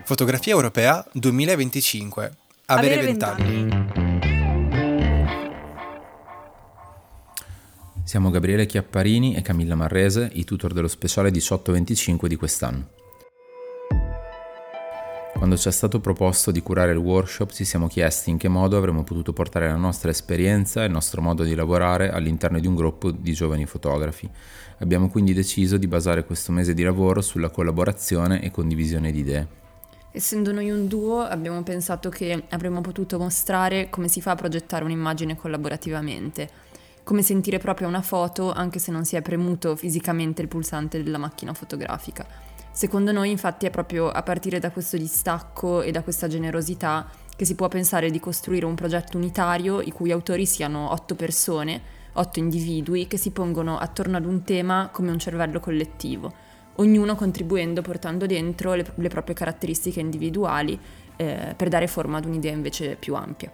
Fotografia europea 2025. Avere 20 anni. Siamo Gabriele Chiapparini e Camilla Marrese, i tutor dello speciale 18-25 di quest'anno. Quando ci è stato proposto di curare il workshop ci siamo chiesti in che modo avremmo potuto portare la nostra esperienza e il nostro modo di lavorare all'interno di un gruppo di giovani fotografi. Abbiamo quindi deciso di basare questo mese di lavoro sulla collaborazione e condivisione di idee. Essendo noi un duo, abbiamo pensato che avremmo potuto mostrare come si fa a progettare un'immagine collaborativamente, come sentire proprio una foto anche se non si è premuto fisicamente il pulsante della macchina fotografica. Secondo noi, infatti, è proprio a partire da questo distacco e da questa generosità che si può pensare di costruire un progetto unitario i cui autori siano 8 persone, 8 individui che si pongono attorno ad un tema come un cervello collettivo, ognuno contribuendo, portando dentro le proprie caratteristiche individuali per dare forma ad un'idea invece più ampia.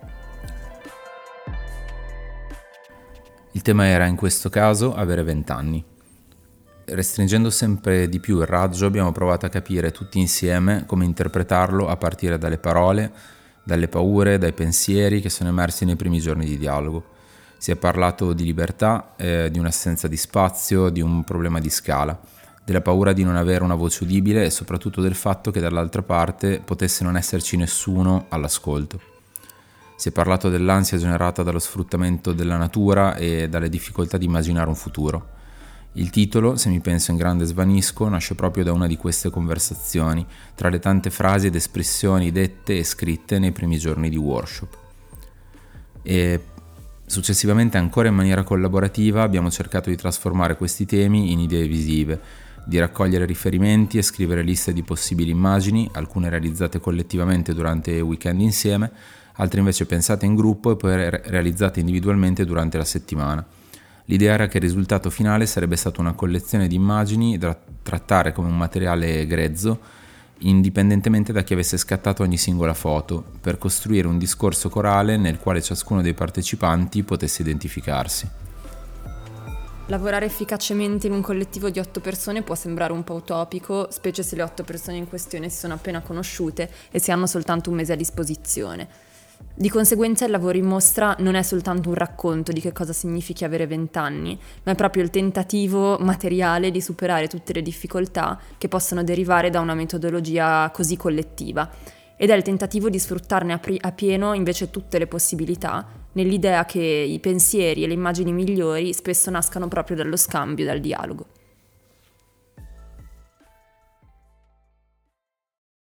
Il tema era in questo caso avere 20 anni. Restringendo sempre di più il raggio abbiamo provato a capire tutti insieme come interpretarlo a partire dalle parole, dalle paure, dai pensieri che sono emersi nei primi giorni di dialogo. Si è parlato di libertà, di un'assenza di spazio, di un problema di scala, della paura di non avere una voce udibile e soprattutto del fatto che dall'altra parte potesse non esserci nessuno all'ascolto. Si è parlato dell'ansia generata dallo sfruttamento della natura e dalle difficoltà di immaginare un futuro. Il titolo, Se mi penso in grande svanisco, nasce proprio da una di queste conversazioni, tra le tante frasi ed espressioni dette e scritte nei primi giorni di workshop. E successivamente, ancora in maniera collaborativa, abbiamo cercato di trasformare questi temi in idee visive, di raccogliere riferimenti e scrivere liste di possibili immagini, alcune realizzate collettivamente durante weekend insieme, altre invece pensate in gruppo e poi realizzate individualmente durante la settimana. L'idea era che il risultato finale sarebbe stata una collezione di immagini da trattare come un materiale grezzo, indipendentemente da chi avesse scattato ogni singola foto, per costruire un discorso corale nel quale ciascuno dei partecipanti potesse identificarsi. Lavorare efficacemente in un collettivo di 8 persone può sembrare un po' utopico, specie se le 8 persone in questione si sono appena conosciute e si hanno soltanto un mese a disposizione. Di conseguenza il lavoro in mostra non è soltanto un racconto di che cosa significhi avere 20 anni, ma è proprio il tentativo materiale di superare tutte le difficoltà che possono derivare da una metodologia così collettiva, ed è il tentativo di sfruttarne a pieno invece tutte le possibilità, nell'idea che i pensieri e le immagini migliori spesso nascano proprio dallo scambio e dal dialogo.